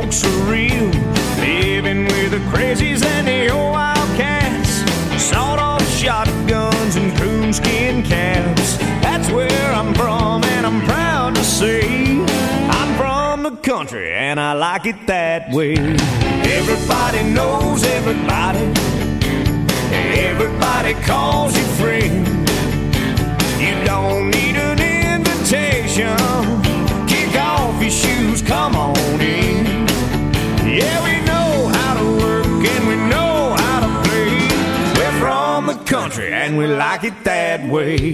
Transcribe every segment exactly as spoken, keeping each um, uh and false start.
looks surreal. Living with the crazies and the old wildcats. Sawed-off shotguns and coonskin caps. That's where I'm from, and I'm proud to say I'm from the country, and I like it that way. Everybody knows everybody. Everybody calls you friend. You don't need an invitation. Kick off your shoes, come on in. Yeah, we know how to work and we know how to play. We're from the country and we like it that way.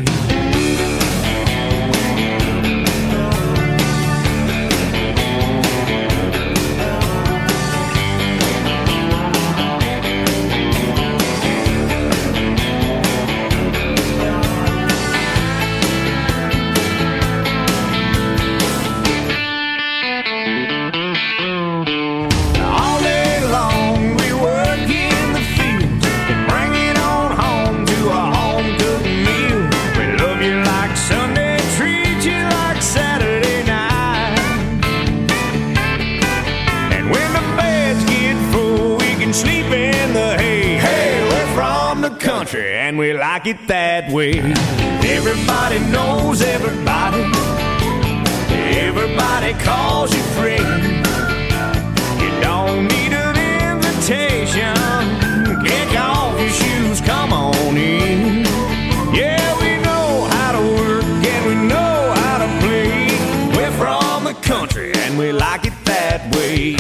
And we like it that way. Everybody knows everybody. Everybody calls you friend. You don't need an invitation. Kick off your shoes, come on in. Yeah, we know how to work and we know how to play. We're from the country and we like it that way.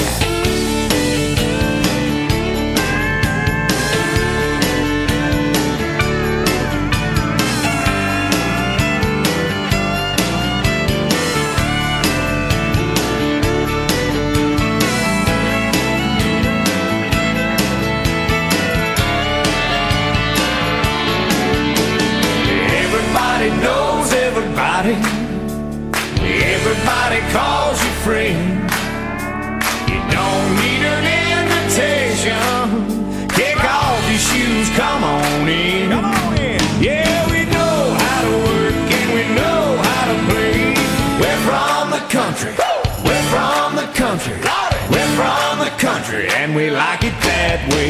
Knows everybody. Everybody calls you friend. You don't need an invitation. Kick off your shoes, come on in. Come on in. Yeah, we know how to work and we know how to play. We're from the country. We're from the country. We're from the country and we like it that way.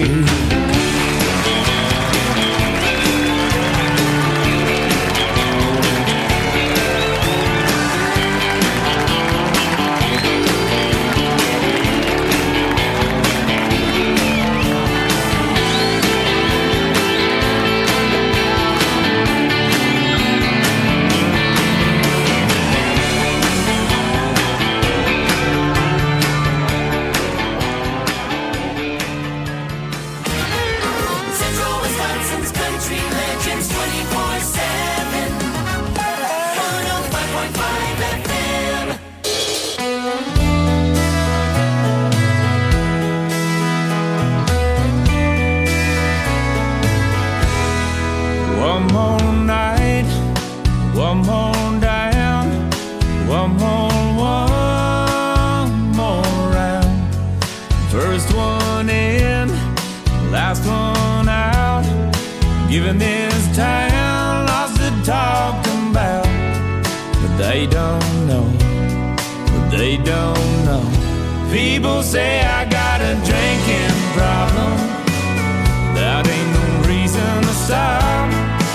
One more night, one more down, one more, one more round. First one in, last one out. Giving this town lots to talk about. But they don't know, but they don't know. People say I got a drinking problem. That ain't no reason to stop.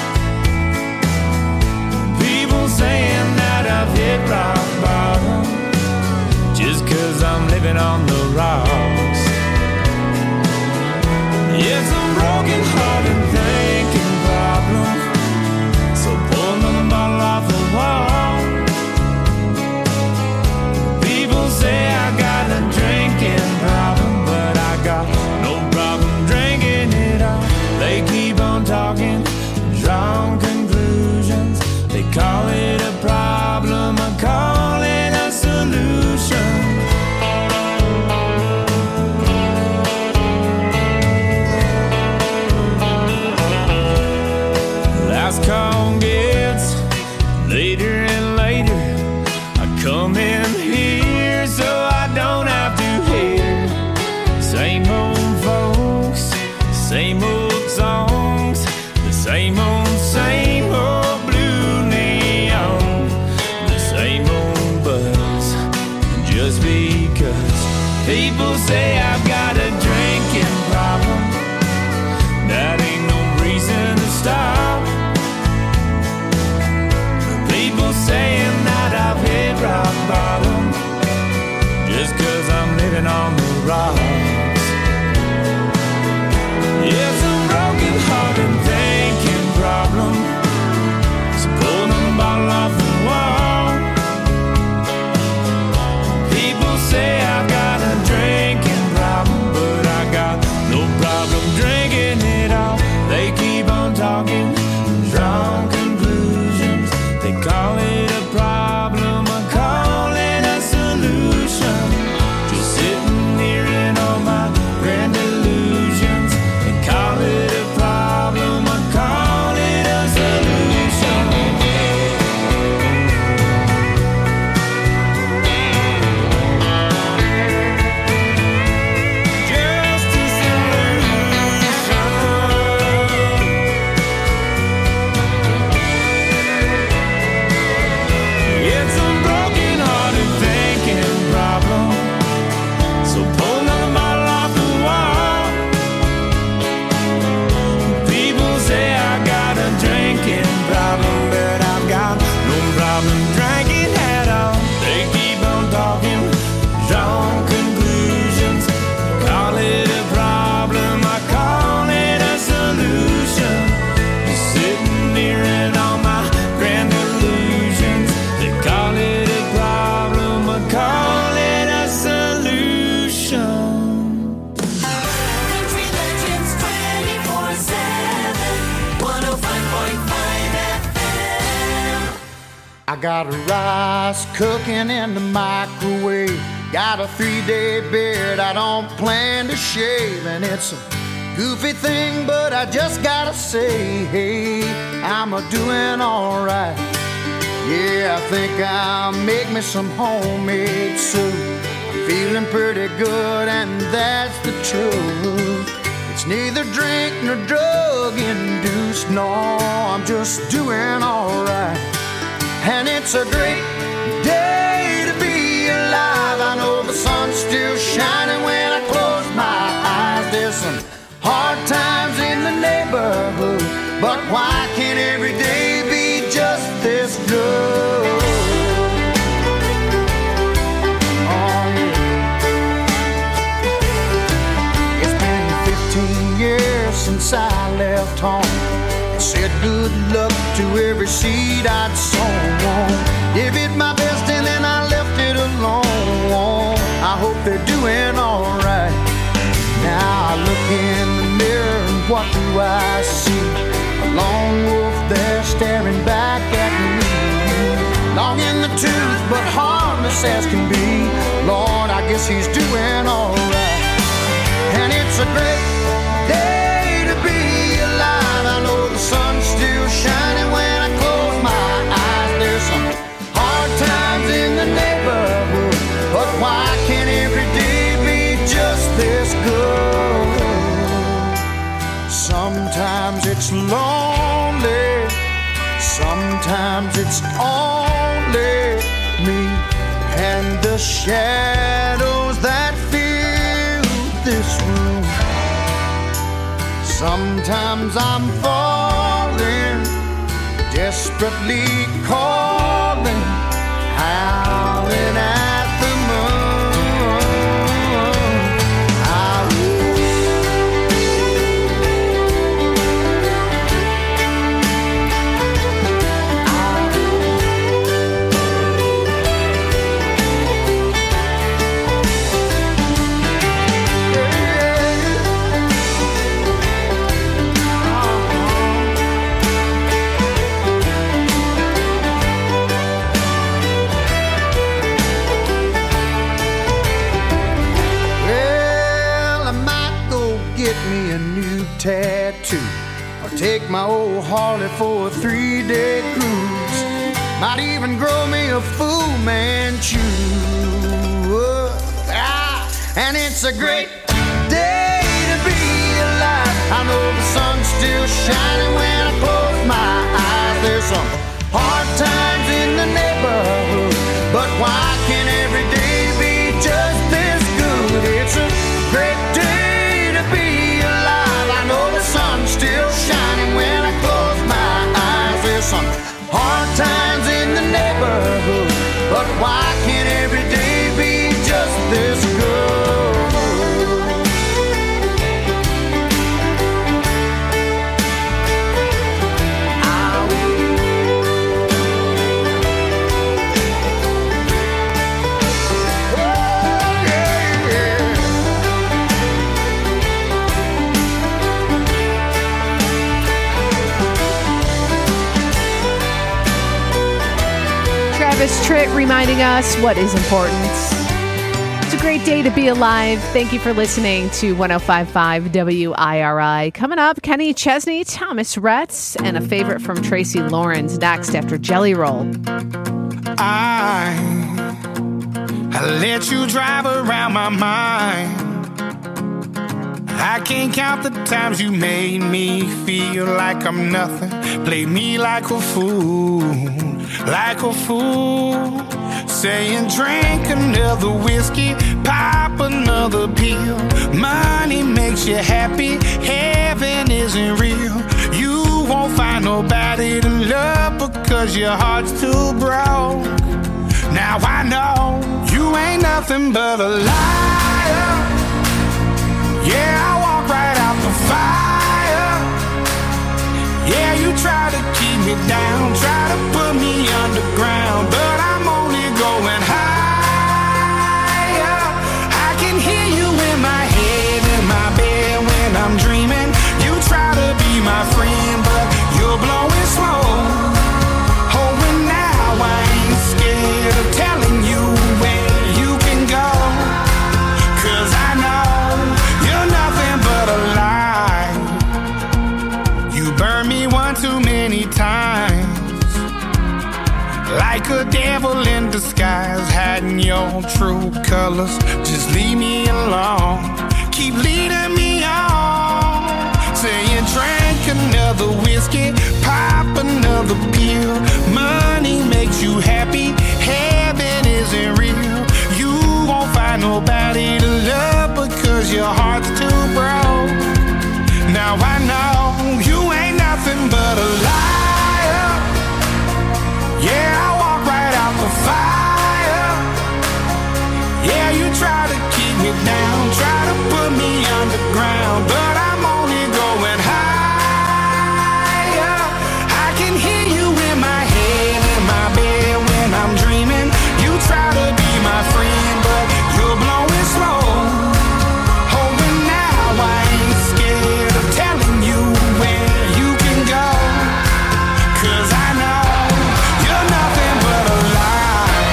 Saying that I've hit rock bottom just cause I'm living on the rocks. It's a broken hearted thinking problem. So pull another bottle off the wall. People say I got a drinking problem, but I got no problem drinking it all. They keep on talking, drawing conclusions. They call it a problem, I call it a solution. Last call gets later and later. I come in here so I don't have to hear same old folks, same old songs, the same old, same old blue neon, the same old buzz. Just because People say I've got a drinking problem. That ain't no reason to stop. People saying that I've hit rock bottom just 'cause I'm living on the rocks. It's a broken heart and thinking problem. So pull the bottle off the wall. People say I've got a drinking problem, but I got no problem drinking it all. They keep on talking, drawn conclusions. They call it a problem, I call it a solution. Just sitting here in all my grand illusions. They call it a problem, I call it a solution. Just a solution. It's a broken-hearted thinking problem. So pull another bottle off the wall. People say I got a drinking problem, but I've got no problem drinking at all. They keep on talking, drawing conclusions. Call it a problem, I call it a solution. Just sitting here in all my grand illusions. They call it a problem, I call it a solution. Country Legends twenty-four seven, one oh five point five F M. I got rice cooking in the microwave. Got a three-day beard I don't plan to shave. And it's a goofy thing, but I just gotta say, hey, I'm a doing alright. Yeah, I think I'll make me some homemade soup. I'm feeling pretty good, and that's the truth. It's neither drink nor drug induced. No, I'm just doing alright. And it's a great day to be alive. I know the sun's still shining when I close my eyes. There's some hard times in the neighborhood, but why can't every day be just this good? Oh, yeah. It's been fifteen years since I left home. Said good luck to every seed I'd sown. Gave it my best and then I left it alone. I hope they're doing alright. Now I look in the mirror and what do I see? A lone wolf there staring back at me. Long in the tooth but harmless as can be. Lord, I guess he's doing alright. And it's a great day to be alive. I know the sun's still shining when I close my eyes. There's some hard times in the neighborhood, but why can't every day be just this good? Sometimes it's lonely, sometimes it's only me and the shadows that fill this room. Sometimes I'm falling, desperately calling, howling at the moon. I tattoo, or take my old Harley for a three-day cruise. Might even grow me a Fu Manchu. Ah, and it's a great day to be alive. I know the sun's still shining when I close my eyes. There's some hard times in the neighborhood, but why can't every day be just this good? Spirit reminding us what is important. It's a great day to be alive. Thank you for listening to one oh five point five W I R I. Coming up, Kenny Chesney, Thomas Rhetz, and a favorite from Tracy Lawrence next after Jelly Roll. I, I let you drive around my mind. I can't count the times you made me feel like I'm nothing. Played me like a fool, like a fool. Saying drink another whiskey, pop another pill. Money makes you happy, heaven isn't real. You won't find nobody to love because your heart's too broke. Now I know you ain't nothing but a liar. Yeah, I walk right out the fire. Yeah, you try to keep me down, try to put me underground, but I'm only going higher. I can hear you in my head, in my bed when I'm dreaming. You try to be my friend, but you're blowing smoke. Oh, and now I ain't scared of telling you where you can go, 'cause I know you're nothing but a lie. You burned me one too many times, like a devil in disguise, hiding your true colors. Just leave me alone, keep leading me on. Saying drink another whiskey, pop another pill. Money makes you happy, heaven isn't real. You won't find nobody to love because your heart's too broke. Now I know you ain't nothing but a liar. Yeah, I walk right out the fire. Yeah, you try to keep me down, try to put me underground, but I'm only going higher. I can hear you in my head, in my bed when I'm dreaming. You try to be my friend, but you're blowing smoke. Oh, and now I ain't scared of telling you where you can go, 'cause I know you're nothing but a lie.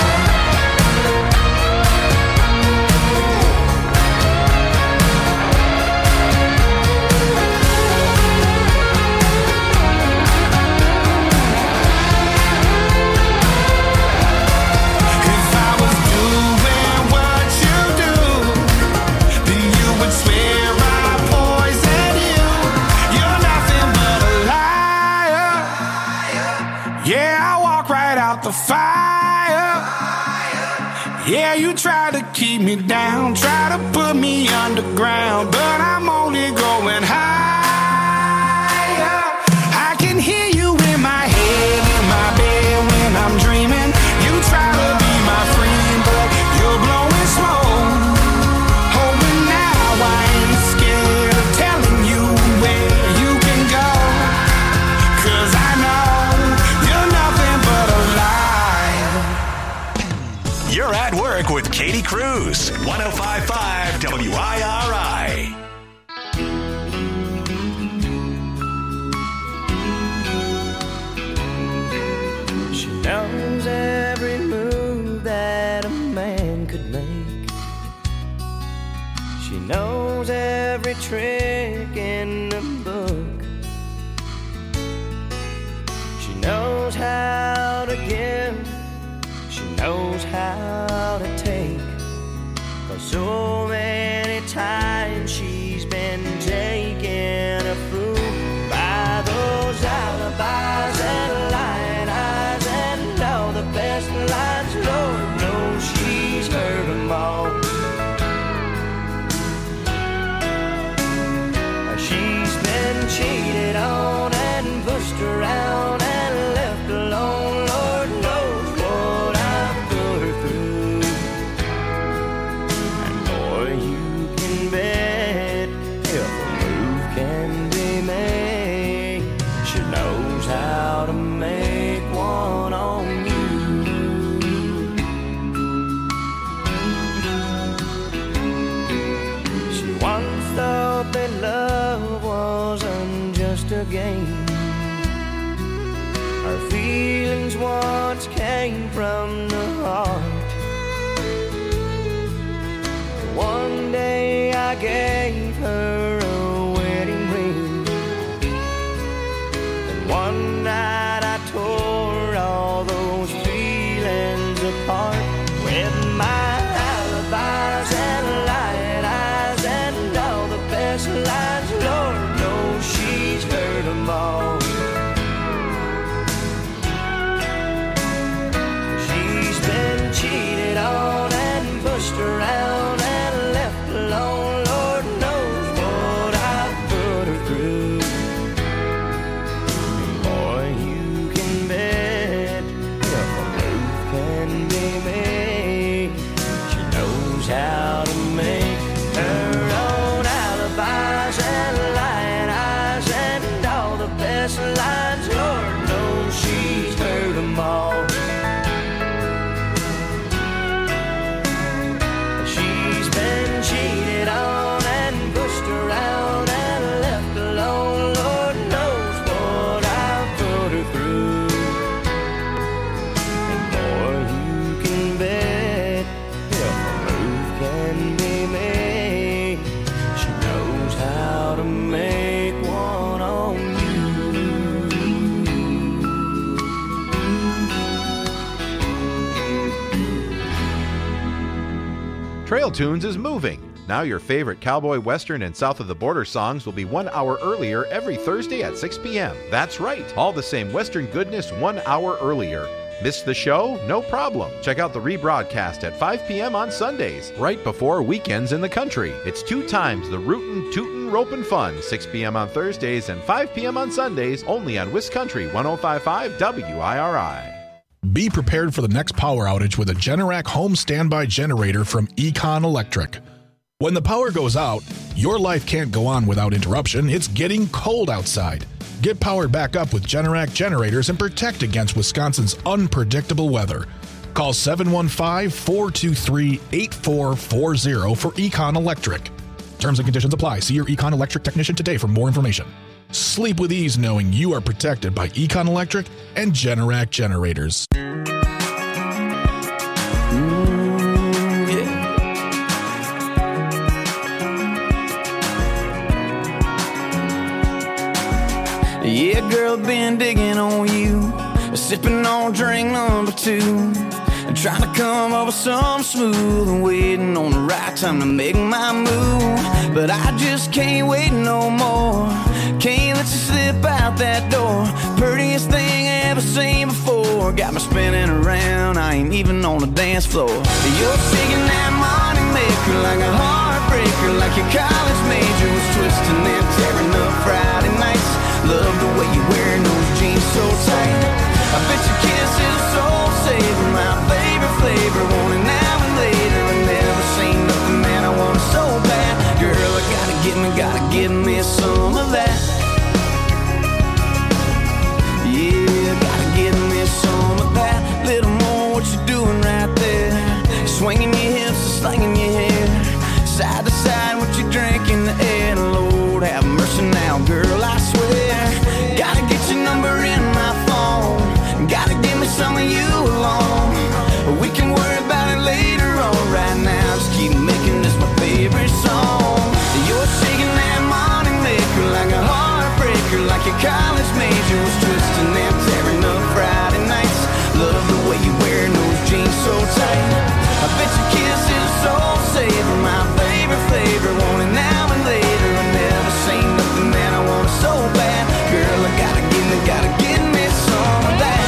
If I was doing what you do, then you would swear I poisoned you. You're nothing but a liar. Yeah, I walk right out the fire. Yeah, you try to keep me down, try to put me underground, but I'm only going higher. I can hear you in my head, in my bed when I'm dreaming. You try to be my friend, but you're blowing smoke. Oh, and now I ain't scared of telling you where you can go, 'cause I know you're nothing but a lie. You're at work with Katie Cruz, one oh five point five W I R I. She knows every move that a man could make. She knows every trick in the book. She knows how to give, she knows how to take. For so many times she's been taken a fool by those alibis and lying eyes and all the best lines. Lord knows she's heard them all. She's been cheated on and pushed around and left alone. Lord knows what I've put her through. And boy, you can bet if a move can be made, she knows how to make one on you. She once thought that love wasn't just a game, Our feelings once came from the heart. One day I gave her a wedding ring, and one night I tore all those feelings apart with my alibis and light eyes and all the best lines. Lord knows she's heard them all. She's been cheated on and pushed around and left alone. Lord knows what I've put her through. And boy, you can bet if a move can be made, she knows how to make her own alibis and light eyes and all the best lines. Lord knows she's heard them all. She's been cheated on and pushed around and left alone. Lord knows what I've put her through. And boy, you can bet if a move can be made, she knows how to make one on you. Trail Tunes is moving. Now your favorite cowboy, western, and south of the border songs will be one hour earlier every Thursday at six p.m. That's right, all the same western goodness one hour earlier. Missed the show? No problem. Check out the rebroadcast at five p.m. on Sundays, right before weekends in the country. It's two times the rootin', tootin', ropin' fun, six p.m. on Thursdays and five p.m. on Sundays, only on Wisconsin one oh five point five W I R I. Be prepared for the next power outage with a Generac home standby generator from Econ Electric. When the power goes out, your life can't go on without interruption. It's getting cold outside. Get powered back up with Generac generators and protect against Wisconsin's unpredictable weather. Call seven one five, four two three, eight four four zero for Econ Electric. Terms and conditions apply. See your Econ Electric technician today for more information. Sleep with ease knowing you are protected by Econ Electric and Generac generators. Mm, yeah. Yeah, girl, been digging on you, sipping on drink number two, trying to come up with something smooth and waiting on the right time to make my move. But I just can't wait no more. Can't let you slip out that door. Prettiest thing I ever seen before. Got me spinning around, I ain't even on the dance floor. You're shaking that money maker like a heartbreaker, like your college major was twisting and tearing up Friday nights. Love the way you're wearing those jeans so tight. I bet your kiss is a soul saver, my favorite flavor. Want it now and later. I never seen nothing, man, I want it so bad. Girl, I gotta get me, gotta give me some of that. Yeah, gotta give me some of that. Little more, what you doing right there? Swinging your hips and slinging your hair, side to side, what you drink in the air. Lord have mercy now, girl, I swear. Gotta get your number in my phone. Gotta give me some of you alone. We can worry about it later on. Right now, just keep making this my favorite song. You're shaking that money maker like a heartbreaker, like your college major was twisting and tearing up Friday nights. Love the way you wearing those jeans so tight. I bet your kiss is a soul saver, my favorite flavor. Want it now and later. I never seen nothing, man, I want it so bad. Girl, I gotta give me, gotta give me some of that.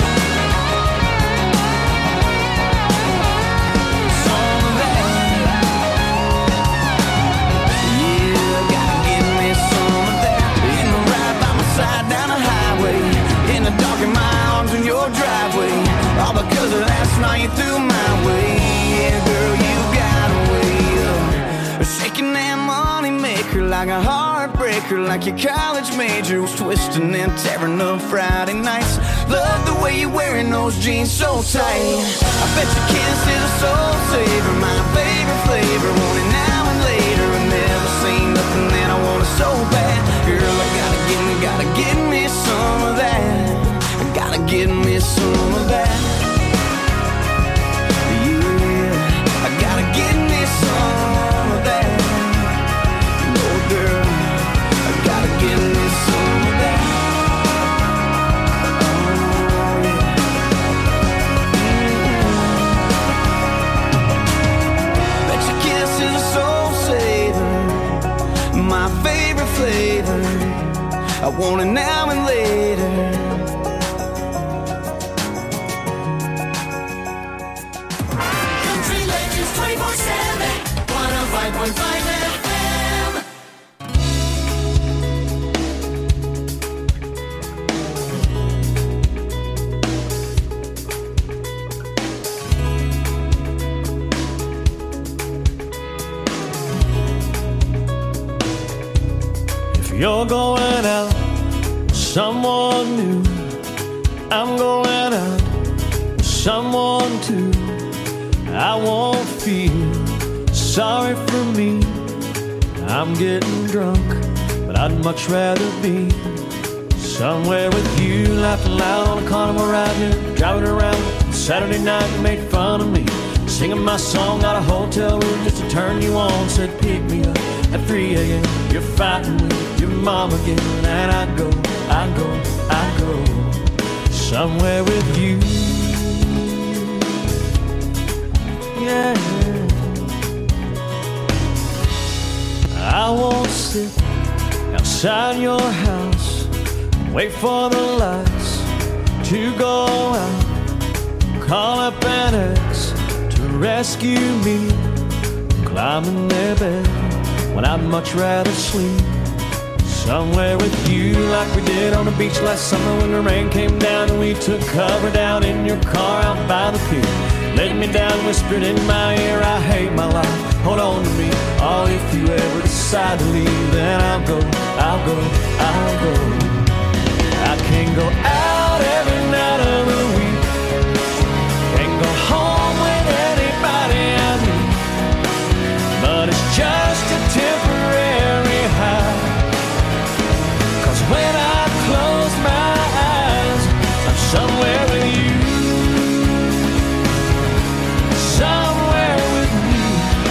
Down the highway, in the dark in my arms in your driveway, all because of last night you threw my way. Yeah, girl, you got away. Uh, shaking that money maker like a heartbreaker, like your college major was twisting and tearing up Friday nights. Love the way you're wearing those jeans so tight. I bet your kiss is a soul saver, my favorite flavor. Want it now and later. I never seen nothing that I want it so bad. Girl, I gotta give me, gotta give me some of that. I gotta I want it now and later. Country Legends twenty-four seven, one oh five point five F M. You're going out with someone new. I'm going out with someone too. I won't feel sorry for me. I'm getting drunk, but I'd much rather be somewhere with you, laughing loud on a carnival ride here, driving around Saturday night. You made fun of me, singing my song out of a hotel room just to turn you on. Said pick me up at three a.m. You're fighting with your mom again, and I go, I go, I go somewhere with you. Yeah, I won't sit outside your house, wait for the lights to go out, call up an ex to rescue me, climb in their bed when I'd much rather sleep somewhere with you, like we did on the beach last summer when the rain came down and we took cover down in your car out by the pier. Laid me down, whispered in my ear, I hate my life, hold on to me. Oh, if you ever decide to leave, then I'll go, I'll go, I'll go. I can't go out every night of the week, can't go home with anybody I meet, but it's just a temporary high. Cause when I close my eyes, I'm somewhere with you. Somewhere with you.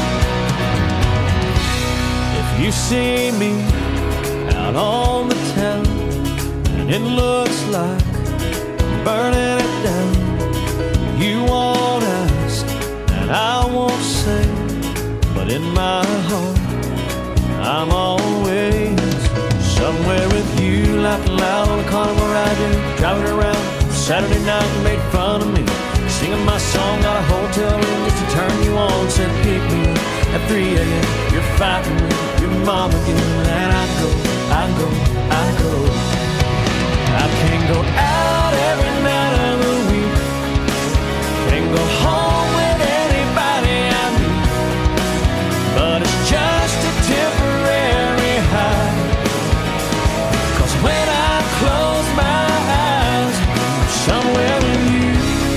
If you see me out on the town and it looks like I'm burning it down, you won't ask and I won't say, but in my heart I'm always somewhere with you, laughing loud on a carnival ride, driving around Saturday night. You made fun of me, singing my song out of a hotel room just to turn you on. Said pick me up at three a.m. You're fighting with your mom again, and I go, I go, I go. I can't go out every night of the week, can't go home with anybody I meet, but it's just a temporary high. Cause when I close my eyes, I'm somewhere with you.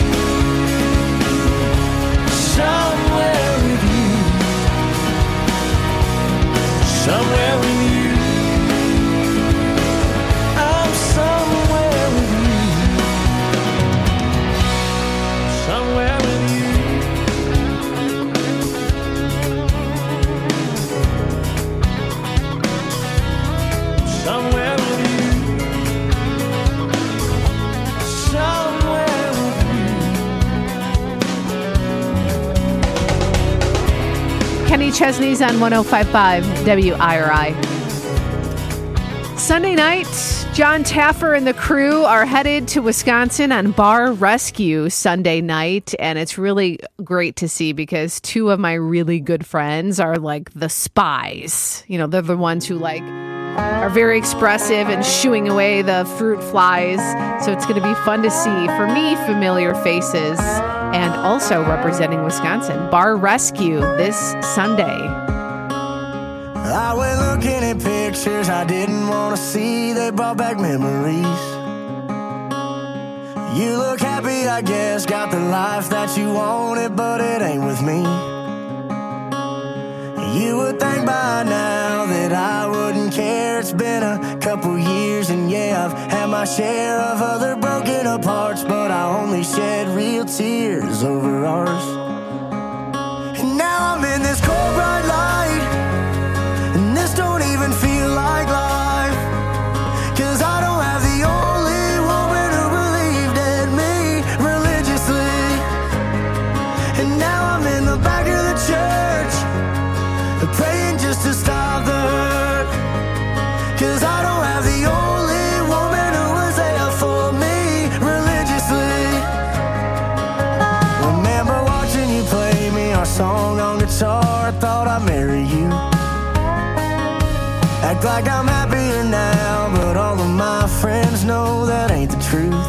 Somewhere with you. Somewhere with you. I'm somewhere with you. Somewhere with you. Somewhere with you. Somewhere with you. Kenny Chesney's on one oh five point five W I R I. Sunday night, John Taffer and the crew are headed to Wisconsin on bar rescue Sunday night, and it's really great to see because two of my really good friends are like the spies. You know, they're the ones who like are very expressive and shooing away the fruit flies. So it's going to be fun to see, for me, familiar faces, and also representing Wisconsin. Bar rescue this Sunday. I went looking at pictures I didn't want to see. They brought back memories. You look happy, I guess. Got the life that you wanted, but it ain't with me. You would think by now that I wouldn't care. It's been a couple years, and yeah, I've had my share of other broken aparts, but I only shed real tears over ours. And now I'm in this cold bright light, and this don't even feel like life, 'cause I don't have the only woman who believed in me religiously. And now I'm in the back of the church, praying just to stop the hurt, 'cause I don't have the only song on guitar, I thought I'd marry you. Act like I'm happier now, but all of my friends know that ain't the truth.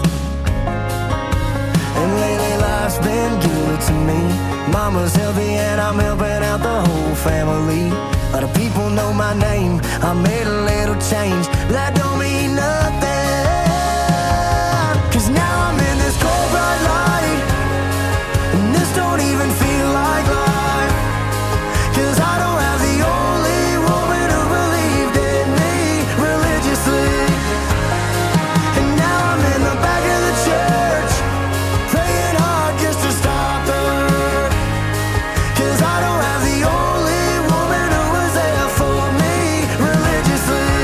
And lately life's been good to me. Mama's healthy and I'm helping out the whole family. A lot of people know my name, I made a little change, but that don't mean nothing. Cause now I'm in this cold bright light, and this don't even feel like life. Cause I don't have the only woman who believed in me religiously. And now I'm in the back of the church, praying hard just to stop the hurt. Cause I don't have the only woman who was there for me religiously.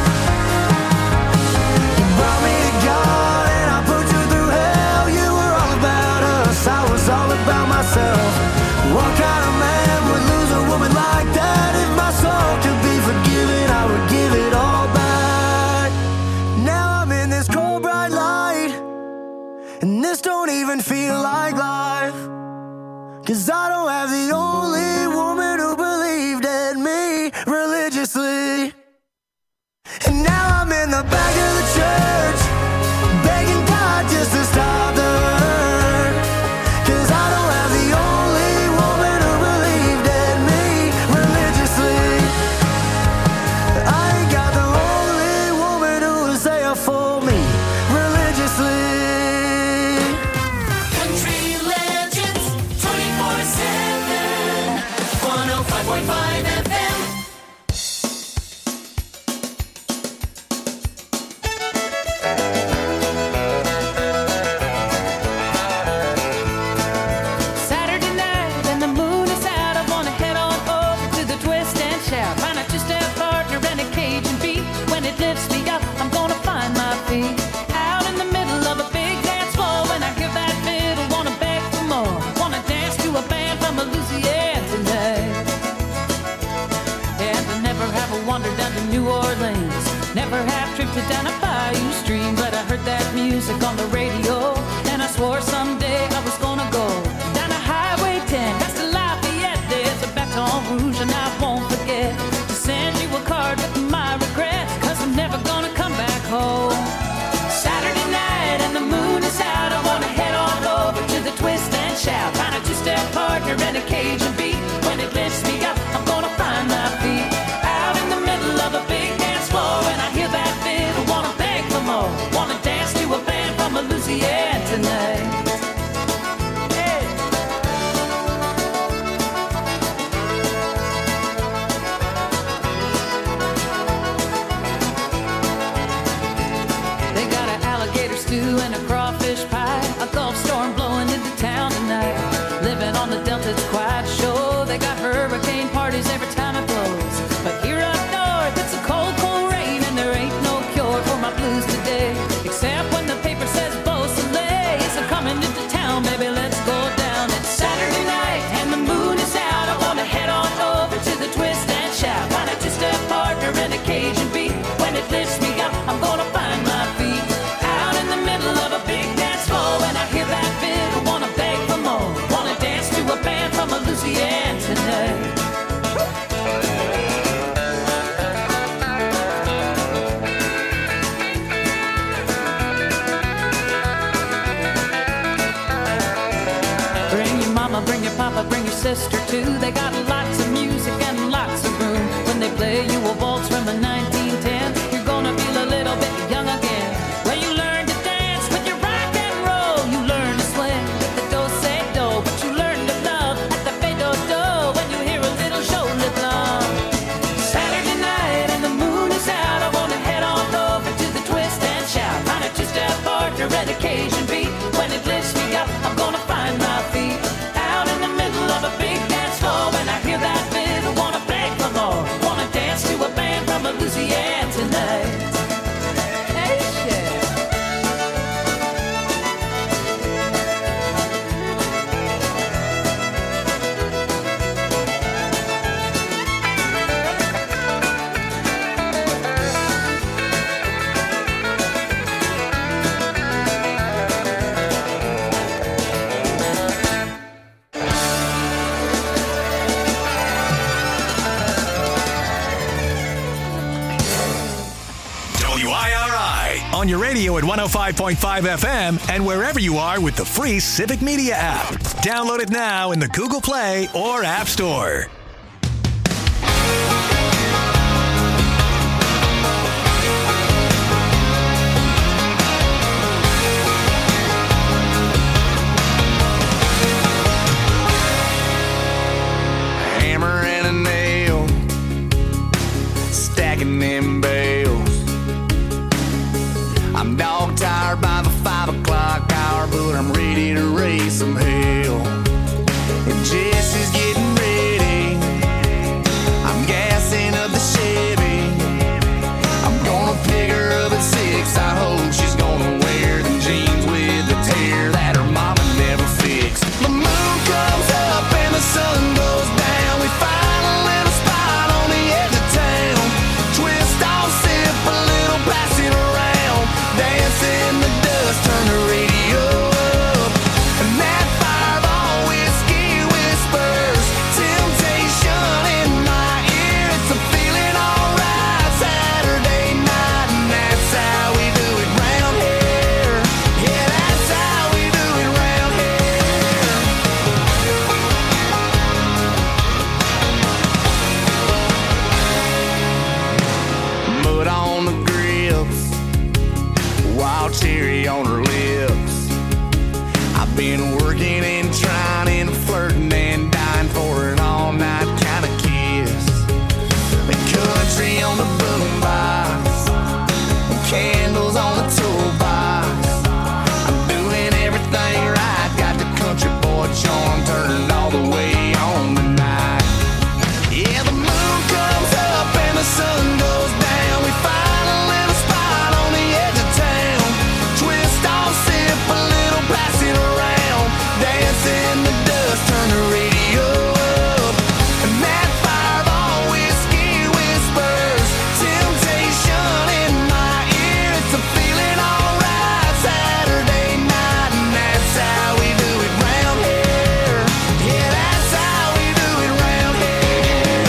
You brought me to God and I put you through hell. You were all about us, I was all about myself. What kind of man would lose a woman like that? If my soul could be forgiven, I would give it all back. Now I'm in this cold bright light, and this don't even feel like life. Cause I don't have the only woman who believed in me religiously. And now I'm in the back of the church, begging God just to stop the hurt. Cause I don't have the only woman who believed in me religiously. I ain't got the only woman who was there for me religiously. Country legends, twenty-four seven, one oh five point five F M. Saturday night and the moon is out. I wanna head on over to the twist and shout. Find a two-step partner and a Cajun beat. When it lifts me up, I'm gonna find my feet. Out in the middle of a big dance floor. When I hear that fiddle, wanna beg for more. Wanna dance to a band from Louisiana tonight. And I never have a wander down to New Orleans. Never have drifted down a bayou stream. But I heard that music on the radio, and I swore someday I was gonna go down a Highway ten, past the Lafayette. There's a Baton Rouge, and I won't forget to send you a card with my regrets. Cause I'm never gonna come back home. Saturday night and the moon is out. I wanna head on over to the twist and shout. Find a two-step partner and a Cajun beat. When it lifts me up, I'm gonna find my feet. Out in the middle of a big dance floor, and I hear that fiddle, wanna beg for more. Wanna dance to a band from Louisiana tonight. Hey. They got an alligator stew and a crawfish pie. A Gulf storm blowing into town tonight. Living on the Delta, it's quite a show. They got hurricane parties every time it blows. But here up north, it's a cold, cold rain, and there ain't no cure for my blues today. Except when the paper says Beausoleil. So coming into town, baby, let's go down. It's Saturday night and the moon is out. I wanna head on over to the twist and shout. Find a two-step partner and a Cajun beat. When it lifts me up, I'm gonna find my feet. Out in the middle of a big dance floor, and I hear that fiddle, wanna beg for more. Wanna dance to a band from Louisiana tonight. Bring your mama, bring your papa, bring your sister too. They got lots of music and lots of room. When they play you a waltz from a nineteen ten, you're gonna feel a little bit young again. Well, you learn to dance with your rock and roll. You learn to swing with the do-say-do. But you learn to love at the fade-do-do when you hear a little shoulder blum. Saturday night and the moon is out. I wanna head on over to the twist and shout. Find a two-step partner and a Cajun beat. When it lifts me up, I'm gonna find my feet. Out in the middle of a big dance floor, when I hear that fiddle, wanna beg for more. Wanna dance to a band from a Louisiana on your radio at one oh five point five F M, and wherever you are with the free Civic Media app. Download it now in the Google Play or App Store. Hammer and a nail, stacking them bales. I'm dog tired by the five o'clock hour, but I'm ready to raise some hell. And Jesse's getting ready. I'm gassing up the Chevy. I'm gonna pick her up at six. I hope she's gonna wear them jeans with the tear that her mama never fixed. The moon comes up and the sun goes down. We find a little spot on the edge of town. Twist off, sip a little, pass it around. Dance in the dust, turn the radio up. And that fireball whiskey whispers temptation in my ear. It's a feeling alright Saturday night, and that's how we do it round here. Yeah, that's how we do it round here. Mud on the grips, wild cherry on her lips. I've been working and trying and flirting and dying for an all-night kind of kiss. The country on the boombox, candles on the toolbox. I'm doing everything right, got the country boy charm turned all the way on tonight. Yeah, the moon comes up and the sun goes down. We find a little spot on the edge of town. Twist off, sip a little, pass it around. Dance in the dust, turn the radio up. And that fireball whiskey whispers temptation in my ear. It's a feeling alright Saturday night, and that's how we do it round here. Yeah, that's how we do it round here.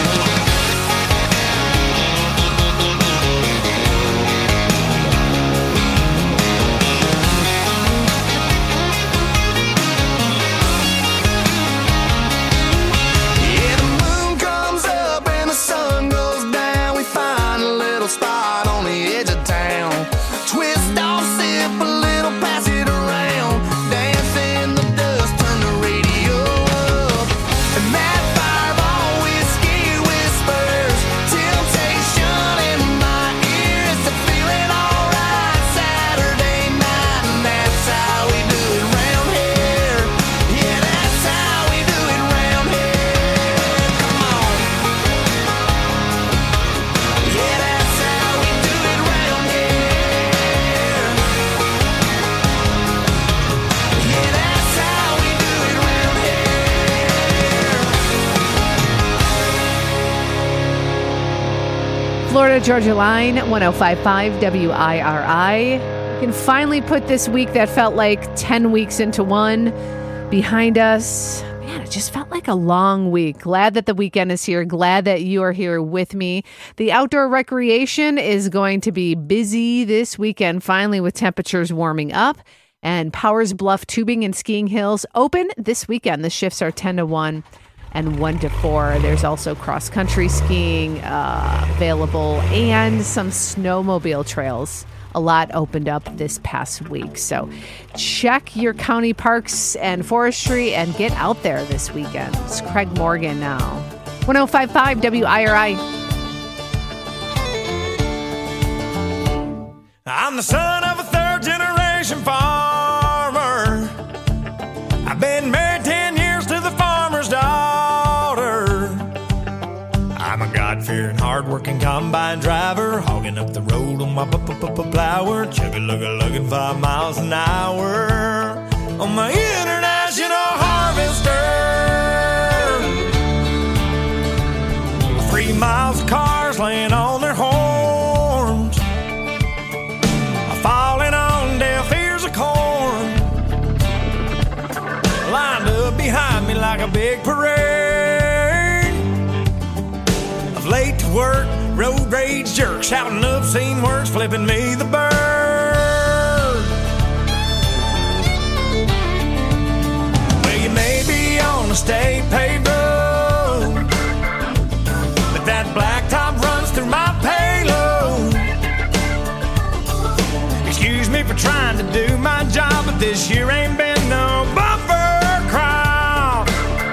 Yeah, the moon comes up and the sun goes down. We find a little spot on the edge of town. Twist off, sip a little, pass it around. Dance in the dust, turn the radio up. And that fireball whiskey whispers temptation in my ear. It's a feeling alright Saturday night, and that's how we do it round here. Yeah, that's how we do it round here. Come on. Yeah, that's how we do it round here. Yeah, that's how we do it round here. Florida Georgia Line, one oh five point five W I R I. We can finally put this week that felt like ten weeks into one behind us. Man, it just felt like a long week. Glad that the weekend is here. Glad that you are here with me. The outdoor recreation is going to be busy this weekend, finally, with temperatures warming up. And Powers Bluff Tubing and Skiing Hills open this weekend. The shifts are ten to one and one to four. There's also cross-country skiing uh, available and some snowmobile trails. A lot opened up this past week. So check your county parks and forestry and get out there this weekend. It's Craig Morgan now. one oh five point five W I R I. I'm the son of a third generation farmer. I've been married ten years to the farmer's daughter. I'm a God-fearing, hard-working combine driver, hogging up the road on my plower, chugga-lugga-lugging five miles an hour on my international harvester. Three miles of cars laying on their horns, falling on deaf ears of corn, lined up behind me like a big parade of late to work road rage jerks shouting obscene words, flipping me the bird. a state paved road, but that blacktop runs through my payload. Excuse me for trying to do my job, but this year ain't been no bumper crop.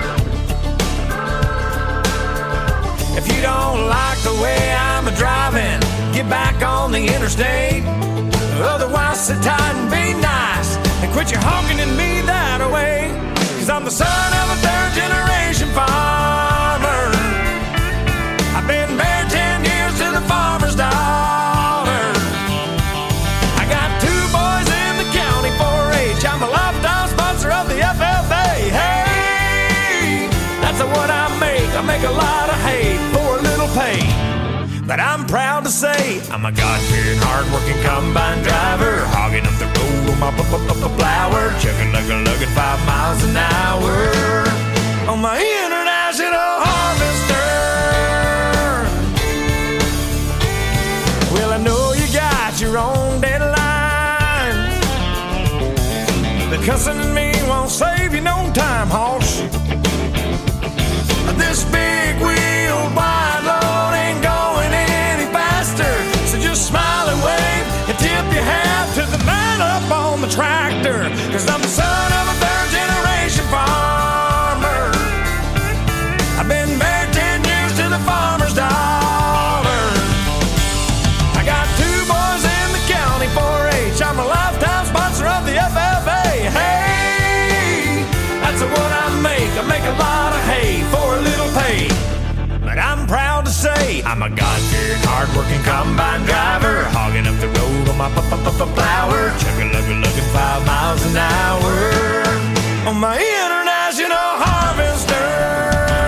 If you don't like the way I'm a driving, get back on the interstate. Otherwise, sit tight and be nice, and quit your honking at me that way. Cause I'm the son of a third generation farmer. I've been married ten years to the farmer's daughter. I got two boys in the county four H. I'm a lifetime sponsor of the F F A. Hey, that's what I make. I make a lot of hay for a little pay. But I'm proud to say I'm a God-fearing, hard-working combine driver, hogging up the road on my flower, chugging, lugging, lugging five miles an hour on my international harvester. Well, I know you got your own deadlines. The cussing at me won't save you no time, hoss. This big wheel wide load ain't going any faster, so just smile and wave and tip your hat to the man up on the tractor. Cause I'm the son of a third generation farmer. I've been married ten years to the farmer's daughter. I got two boys in the county four H. I'm a lifetime sponsor of the F F A. Hey, that's what I make. I make a lot of hay for a little pay. But I'm proud to say I'm a God-fearing, hard-working combine driver, hogging up the road on my flower, chugging, lugging, lugging five miles an hour on my international harvester.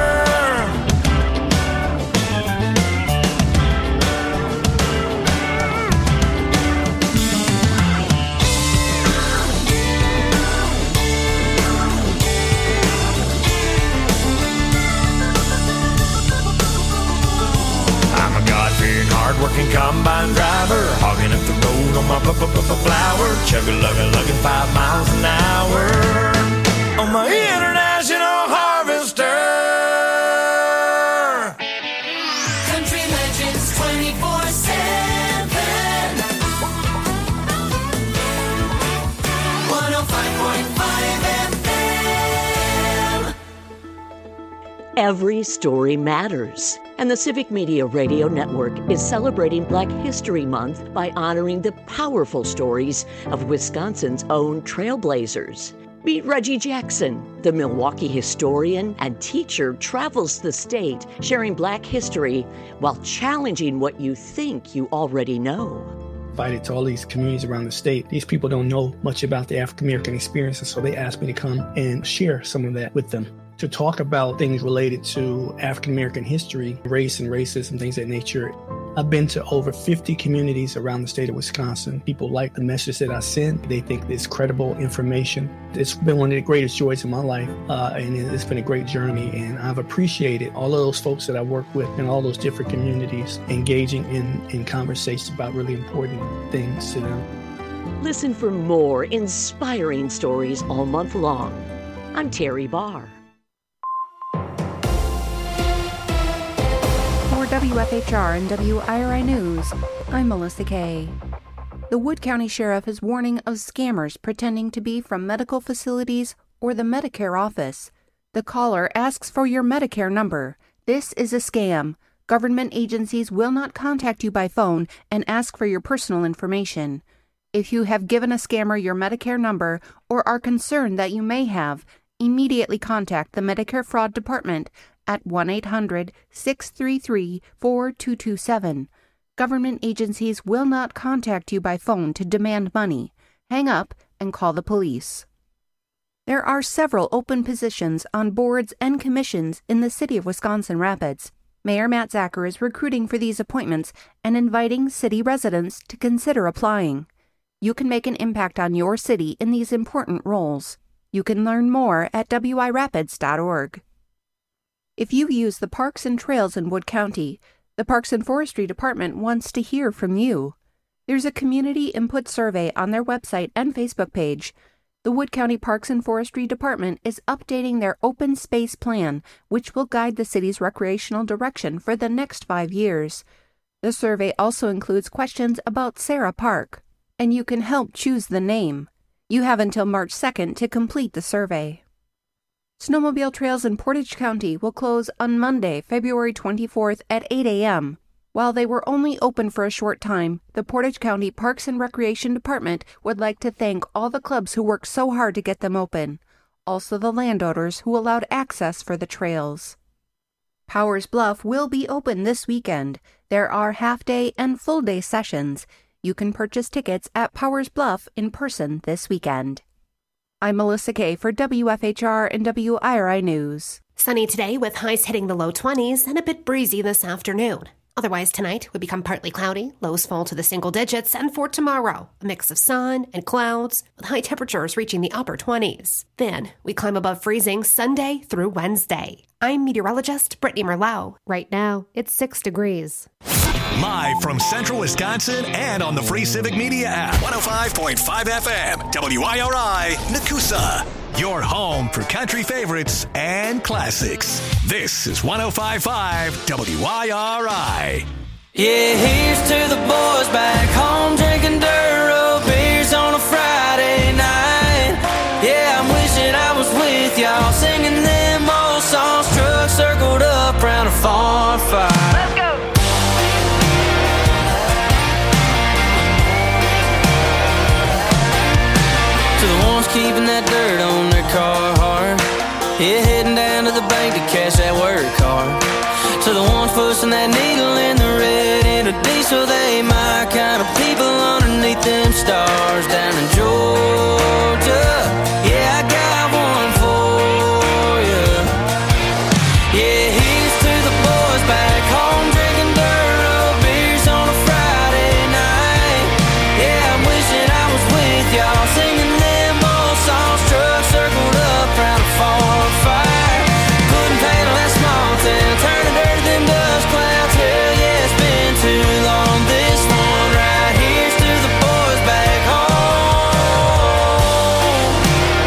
Hard-working combine driver, hogging up the road on my flower, chugging, lugging, lugging five miles an hour on my international harvester. Country Legends twenty-four seven. one oh five point five F M. Every story matters. And the Civic Media Radio Network is celebrating Black History Month by honoring the powerful stories of Wisconsin's own trailblazers. Meet Reggie Jackson, the Milwaukee historian and teacher, travels the state sharing Black history while challenging what you think you already know. Invited to all these communities around the state. These people don't know much about the African American experience, and so they asked me to come and share some of that with them, to talk about things related to African American history, race and racism, things of that nature. I've been to over fifty communities around the state of Wisconsin. People like the message that I send. They think it's credible information. It's been one of the greatest joys in my life, uh, and it's been a great journey. And I've appreciated all of those folks that I work with in all those different communities, engaging in, in conversations about really important things to them. Listen for more inspiring stories all month long. I'm Terry Barr. For W F H R and W I R I News, I'm Melissa Kay. The Wood County Sheriff is warning of scammers pretending to be from medical facilities or the Medicare office. The caller asks for your Medicare number. This is a scam. Government agencies will not contact you by phone and ask for your personal information. If you have given a scammer your Medicare number or are concerned that you may have, immediately contact the Medicare Fraud Department at one eight hundred, six three three, four two two seven. Government agencies will not contact you by phone to demand money. Hang up and call the police. There are several open positions on boards and commissions in the city of Wisconsin Rapids. Mayor Matt Zacher is recruiting for these appointments and inviting city residents to consider applying. You can make an impact on your city in these important roles. You can learn more at w i rapids dot org. If you use the parks and trails in Wood County, the Parks and Forestry Department wants to hear from you. There's a community input survey on their website and Facebook page. The Wood County Parks and Forestry Department is updating their open space plan, which will guide the city's recreational direction for the next five years. The survey also includes questions about Sarah Park, and you can help choose the name. You have until March second to complete the survey. Snowmobile trails in Portage County will close on Monday, February twenty-fourth at eight a.m. While they were only open for a short time, the Portage County Parks and Recreation Department would like to thank all the clubs who worked so hard to get them open, also the landowners who allowed access for the trails. Powers Bluff will be open this weekend. There are half-day and full-day sessions. You can purchase tickets at Powers Bluff in person this weekend. I'm Melissa Kay for W F H R and W I R I News. Sunny today with highs hitting the low twenties and a bit breezy this afternoon. Otherwise, tonight would become partly cloudy, lows fall to the single digits, and for tomorrow, a mix of sun and clouds, with high temperatures reaching the upper twenties. Then, we climb above freezing Sunday through Wednesday. I'm meteorologist Brittany Merlot. Right now, it's six degrees. Live from central Wisconsin and on the free Civic Media app. one oh five point five F M, W I R I, Nakusa. Your home for country favorites and classics. This is one oh five point five W I R I. Yeah, here's to the boys back home drinking dirt road beers on a Friday night. Yeah, I'm wishing I was with y'all singing them old songs. Truck circled up round a farm fire. Let's go. To the ones keeping that dirt on their car hard. Yeah, heading down to the bank to cash that work card. To the ones pushing that needle in the red in a diesel, they my kind of people underneath them stars down in Georgia. Yeah, I got one for you. Yeah, here's to the boys back home drinking dirt road beers on a Friday night. Yeah, I'm wishing I was with y'all singing them old songs. Truck circled up round a farm fire. Putting paint on that small town, turning dirt to them dust clouds. Hell yeah, it's been too long. This one right here's to the boys back home.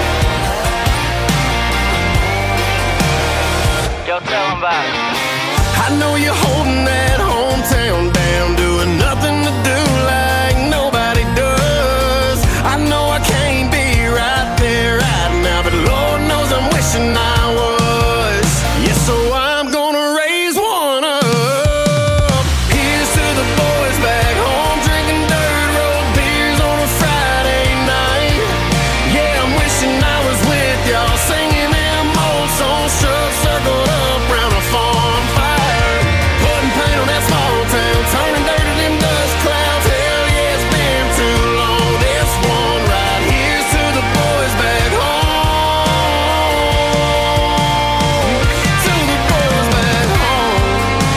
Yo, tell them about it. I know you're holding that hometown down, doing nothing to do like nobody does. I know I can't be right there right now, but Lord knows I'm wishing I was. Yeah, so I'm gonna raise one up. Here's to the boys back home drinking dirt road beers on a Friday night. Yeah, I'm wishing I was with y'all singing them old songs. Truck circled up round a farm fire. Putting paint on that small town, turning dirt to them dust clouds. Hell yeah, it's been too long. This one right here's to the boys back home. To the boys back home.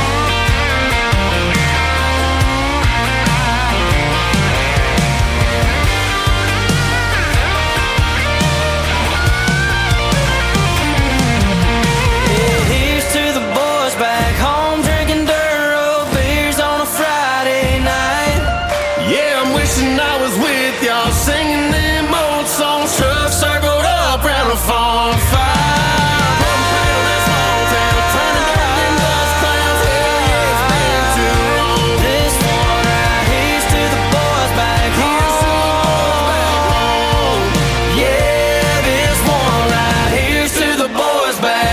Yeah, here's to the boys back home drinking dirt road beers on a Friday night. Yeah, I'm wishing I was with y'all singing them old songs. Truck circled up round a farm fire. Putting paint on that small town, turning dirt to them dust clouds. Hell yeah, it's been too long. This one right here's to the boys back home. Yeah, this one right here's to the boys back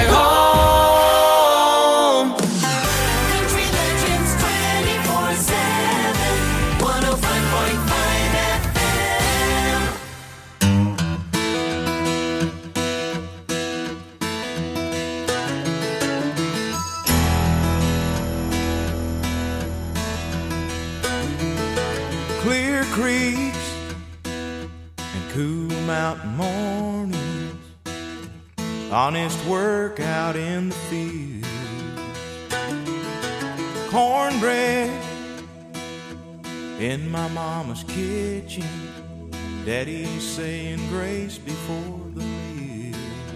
home. Country Legends twenty-four seven, one oh five point five F M. Clear creeks and cool mountain mornings, honest work out in the field, cornbread in my mama's kitchen, daddy saying grace before the meals.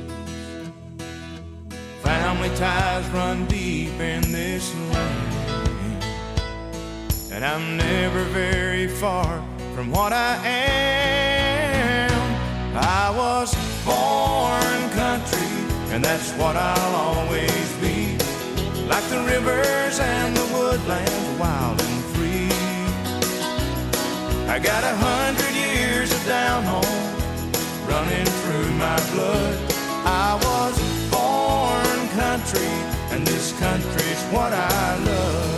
Family ties run deep in this land, and I'm never very far from what I am. I was born country, and that's what I'll always be. Like the rivers and the woodlands, wild and free. I got a hundred years of down home running through my blood. I was born country, and this country's what I love.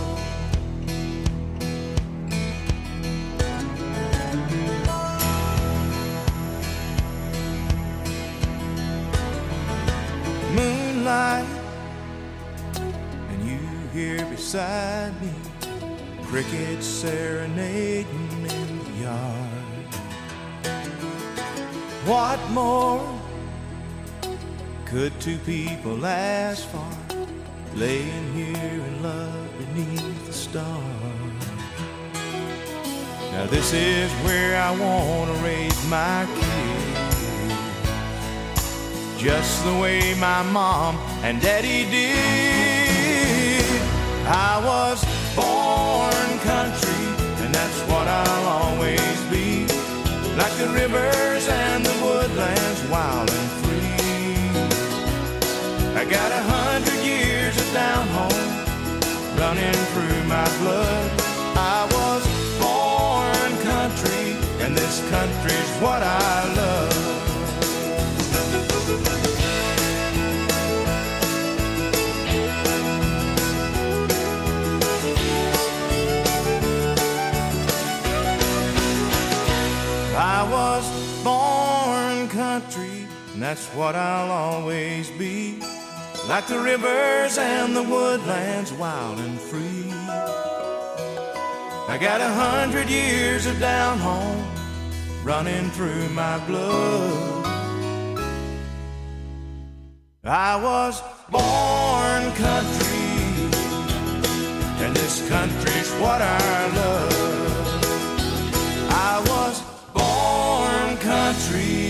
Moonlight, and you here beside me, crickets serenading in the yard. What more could two people ask for, laying here in love beneath the stars? Now this is where I want to raise my kids, just the way my mom and daddy did. I was born country, and that's what I'll always be. Like the rivers and the woodlands, wild and free. I got a hundred years of down home running through my blood. I was born country, and this country's what I love. I was born country, and that's what I'll always be. Like the rivers and the woodlands, wild and free. I got a hundred years of down home running through my blood. I was born country, and this country's what I love. I was born country.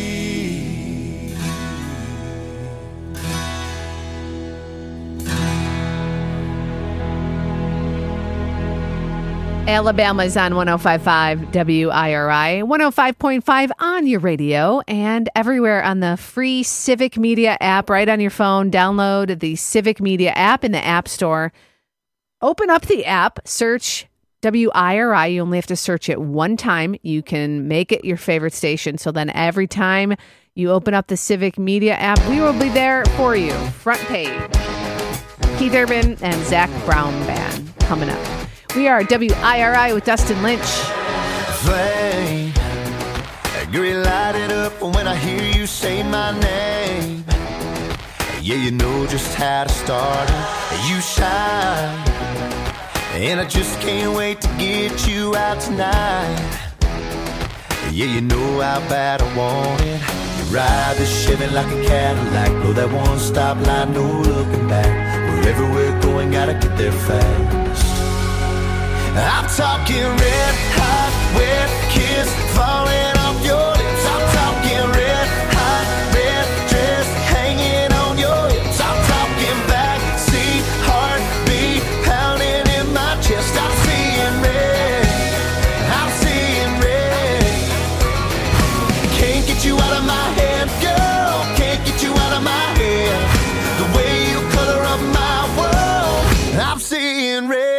Alabama's on one oh five point five W I R I, one oh five point five on your radio, and everywhere on the free Civic Media app, right on your phone. Download the Civic Media app in the App Store. Open up the app, search W I R I. You only have to search it one time. You can make it your favorite station. So then every time you open up the Civic Media app, we will be there for you. Front page. Keith Urban and Zach Brown Band coming up. We are W I R I with Dustin Lynch. Flame, girl, light it up when I hear you say my name. Yeah, you know just how to start it. You shine, and I just can't wait to get you out tonight. Yeah, you know how bad I want it. You ride the Chevy like a Cadillac, blow that one stop line, no looking back. Wherever we're going, gotta get there fast. I'm talking red hot, wet kiss falling off your lips. I'm talking red hot, red dress hanging on your hips. I'm talking backseat heartbeat pounding in my chest. I'm seeing red, I'm seeing red. Can't get you out of my head, girl. Can't get you out of my head. The way you color up my world, I'm seeing red.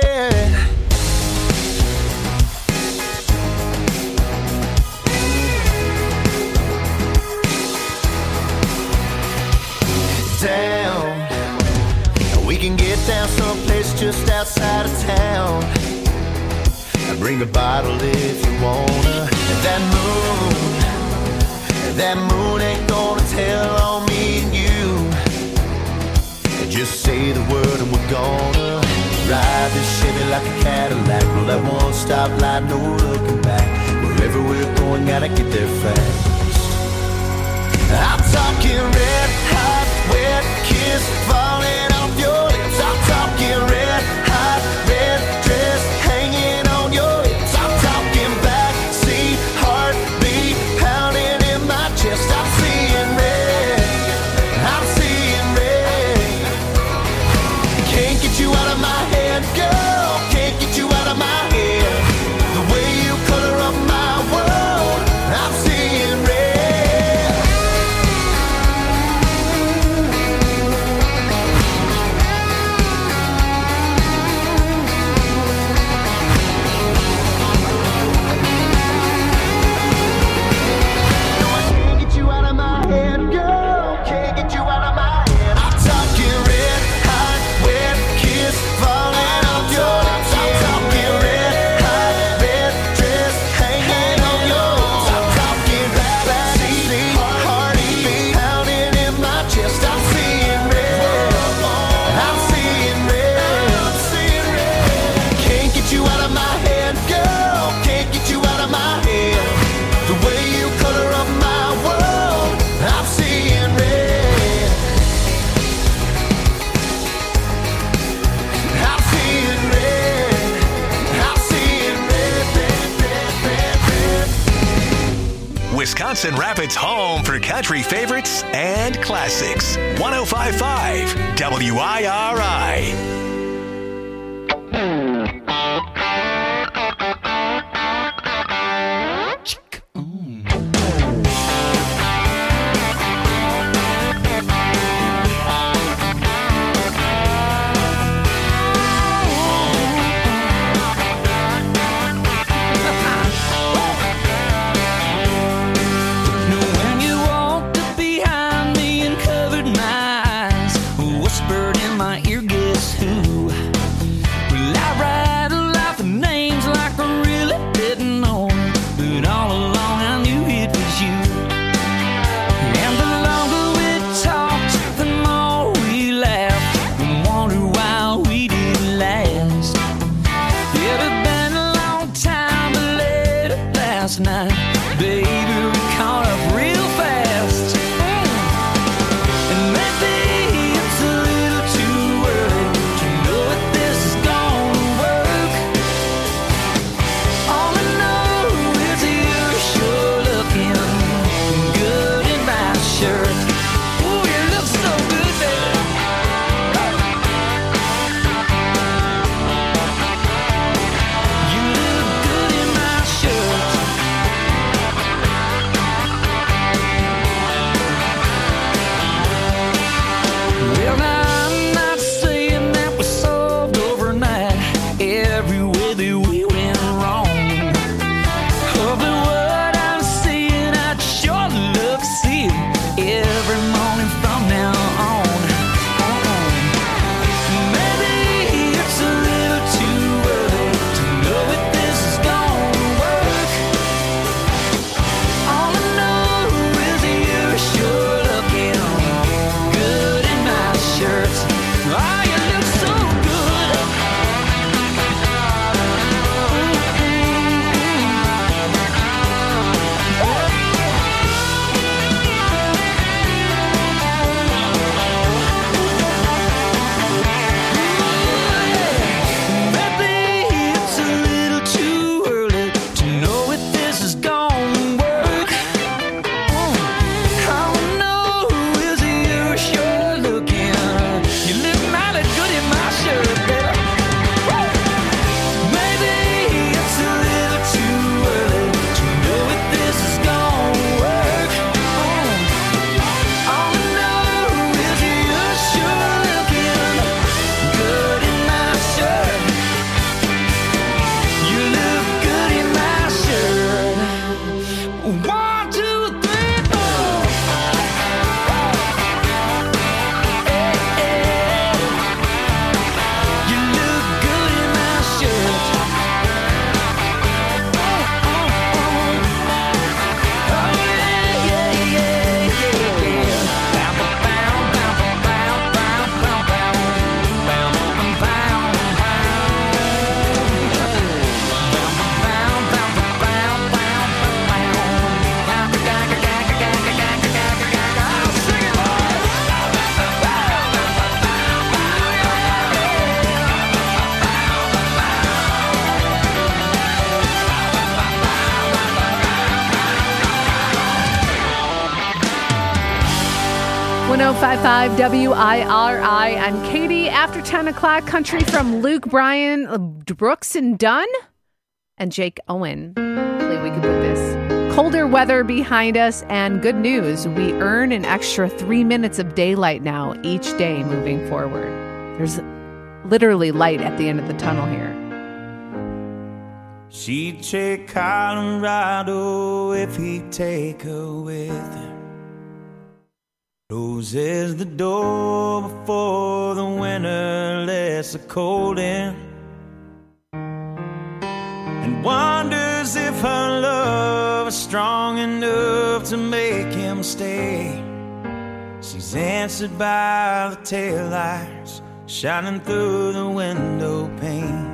Down. We can get down someplace just outside of town. Bring a bottle if you wanna. That moon, that moon ain't gonna tell on me and you. Just say the word and we're gonna ride this Chevy like a Cadillac. Roll that one stop light, no looking back. Wherever we're going, gotta get there fast. I'm talking red hot, wet kiss falling off your lips. I'm talking red hot, red dress hanging on your hips. I'm talking backseat heartbeat pounding in my chest. I'm seeing red, I'm seeing red. Can't get you out of my head, girl. Can't get you out of my head. The way you color up my world, I'm seeing red. Madison Rapids' home for country favorites and classics. one oh five point five W I R I. one oh five point five W I R I. I'm Katie. After ten o'clock, country from Luke Bryan, Brooks and Dunn, and Jake Owen. Hopefully we can put this colder weather behind us, and good news. We earn an extra three minutes of daylight now each day moving forward. There's literally light at the end of the tunnel here. She'd take Colorado if he'd take her with him. Closes the door before the winter lets the cold in, and wonders if her love is strong enough to make him stay. She's answered by the taillights shining through the window pane.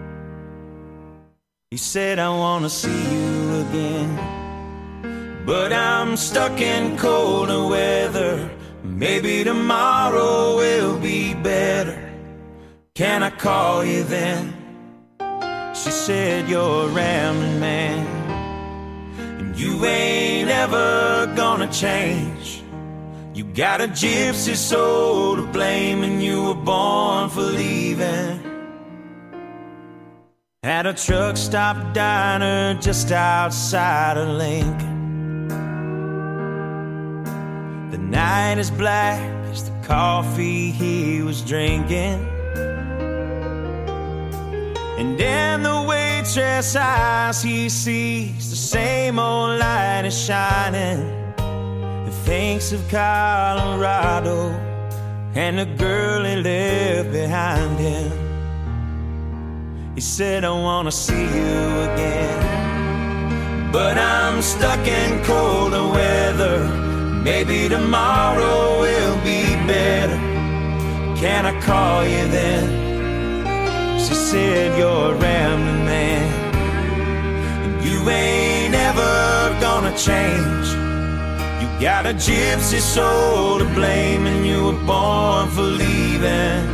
He said, I want to see you again, but I'm stuck in colder weather. Maybe tomorrow will be better. Can I call you then? She said, you're a rambling man, and and you ain't ever gonna change. You got a gypsy soul to blame, and you were born for leaving. At a truck stop diner just outside of Lincoln, the night is black as the coffee he was drinking, and in the waitress' eyes he sees the same old light is shining. He thinks of Colorado and the girl he left behind him. He said, I wanna see you again, but I'm stuck in colder weather. Maybe tomorrow will be better. Can I call you then? She said, you're a rambling man, and you ain't ever gonna change. You got a gypsy soul to blame, and you were born for leaving.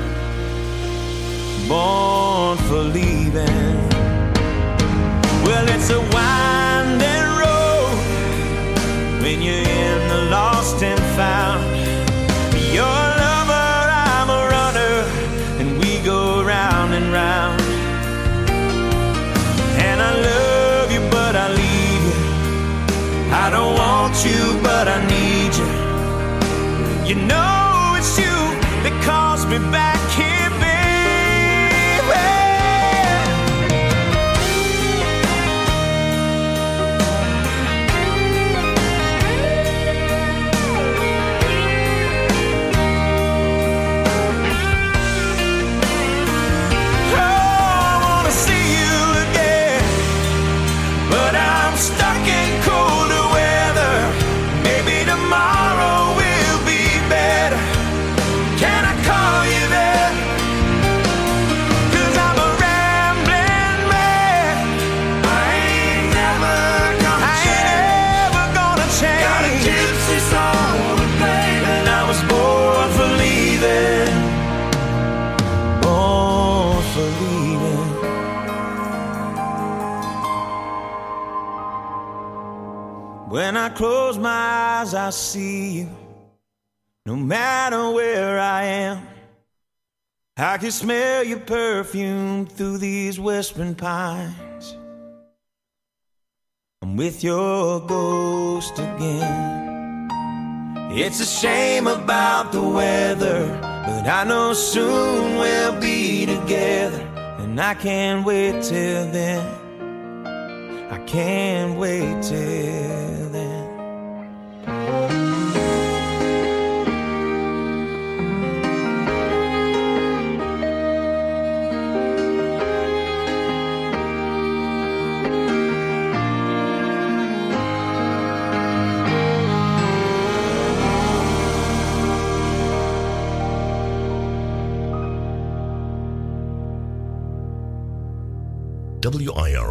Born for leaving. Well, it's a winding road when you're in the lost and found. You're a lover, I'm a runner, and we go round and round. And I love you, but I leave you. I don't want you, but I need you. You know it's you that calls me back here, baby. Stuck in colder weather. Maybe tomorrow will be better. Can I call you there? 'Cause I'm a rambling man. I ain't never gonna I change. Ain't never gonna change. Got a gypsy soul, baby, and I was born for leaving. Born for leaving. When I close my eyes, I see you. No matter where I am, I can smell your perfume through these whispering pines. I'm with your ghost again. It's a shame about the weather, but I know soon we'll be together, and I can't wait till then. I can't wait till then. W I R